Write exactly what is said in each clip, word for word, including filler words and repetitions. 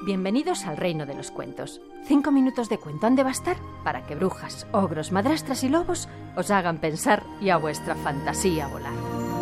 Bienvenidos al reino de los cuentos. Cinco minutos de cuento han de bastar para que brujas, ogros, madrastras y lobos os hagan pensar y a vuestra fantasía volar.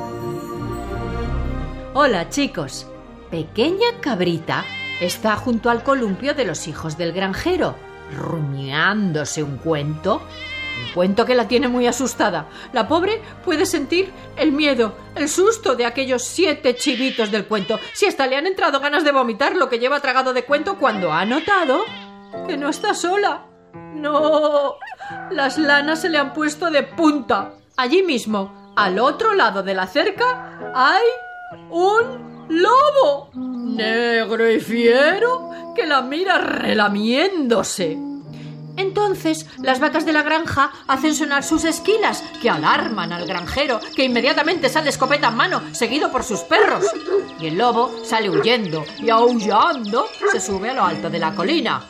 Hola, chicos. Pequeña Cabrita está junto al columpio de los hijos del granjero, rumiándose un cuento. Un cuento que la tiene muy asustada. La pobre puede sentir el miedo, el susto de aquellos siete chivitos del cuento. Si hasta le han entrado ganas de vomitar lo que lleva tragado de cuento cuando ha notado que no está sola. No, las lanas se le han puesto de punta. Allí mismo, al otro lado de la cerca, hay un lobo negro y fiero que la mira relamiéndose. Entonces las vacas de la granja hacen sonar sus esquilas, que alarman al granjero, que inmediatamente sale escopeta en mano, seguido por sus perros. Y el lobo sale huyendo y aullando se sube a lo alto de la colina.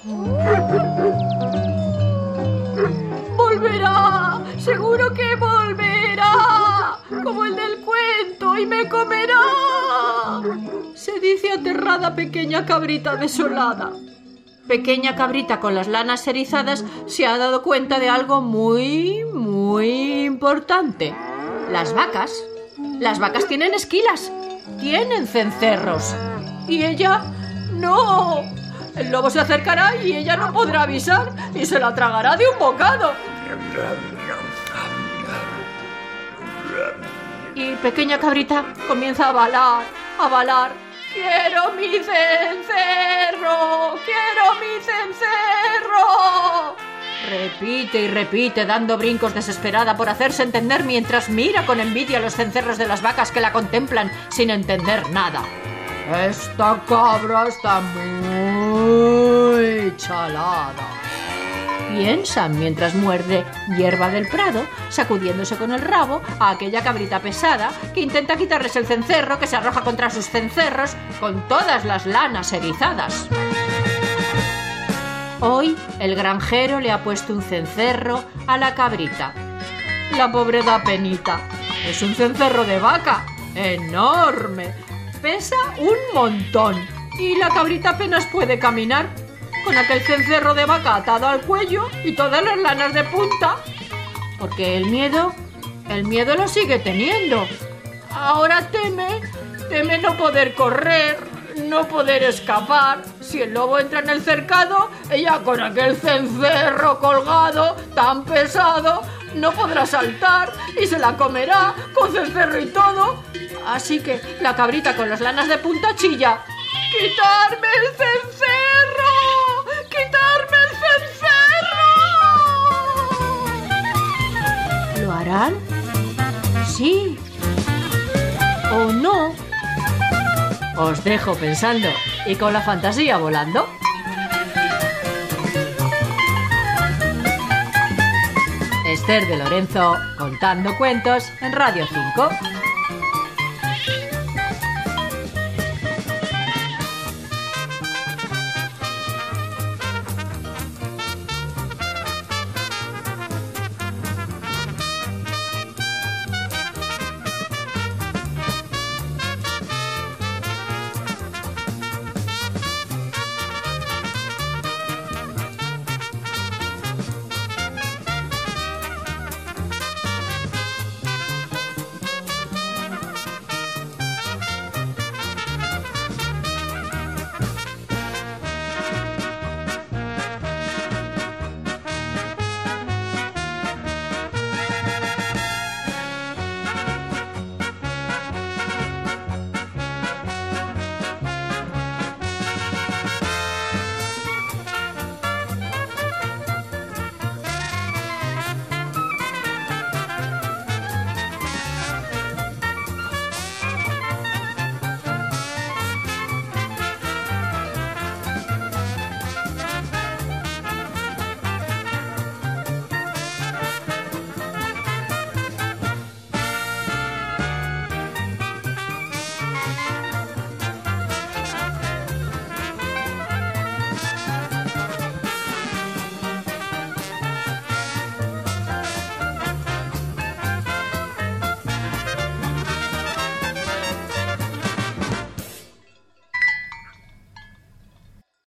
¡Volverá! ¡Seguro que volverá! Como el del cuento, y me comerá. Se dice aterrada pequeña Cabrita desolada. Pequeña Cabrita con las lanas erizadas se ha dado cuenta de algo muy, muy importante. Las vacas, las vacas tienen esquilas, tienen cencerros. Y ella, no. El lobo se acercará y ella no podrá avisar y se la tragará de un bocado. Y pequeña Cabrita comienza a balar, a balar. ¡Quiero mi cencerro! ¡Quiero mi cencerro! Repite y repite, dando brincos desesperada por hacerse entender mientras mira con envidia los cencerros de las vacas que la contemplan sin entender nada. Esta cabra está muy chalada. Piensan mientras muerde hierba del prado, sacudiéndose con el rabo a aquella cabrita pesada que intenta quitarles el cencerro, que se arroja contra sus cencerros con todas las lanas erizadas. Hoy el granjero le ha puesto un cencerro a la cabrita. La pobre da penita. Es un cencerro de vaca, enorme, pesa un montón y la cabrita apenas puede caminar, con aquel cencerro de vaca atado al cuello y todas las lanas de punta, porque el miedo, el miedo lo sigue teniendo. Ahora teme, teme no poder correr, no poder escapar. Si el lobo entra en el cercado, ella con aquel cencerro colgado, tan pesado, no podrá saltar y se la comerá con cencerro y todo. Así que la cabrita con las lanas de punta chilla: ¡quitarme el cencerro! ¡Quitarme el cencerro! ¿Lo harán? Sí. ¿O no? Os dejo pensando y con la fantasía volando. Esther de Lorenzo, contando cuentos en Radio cinco.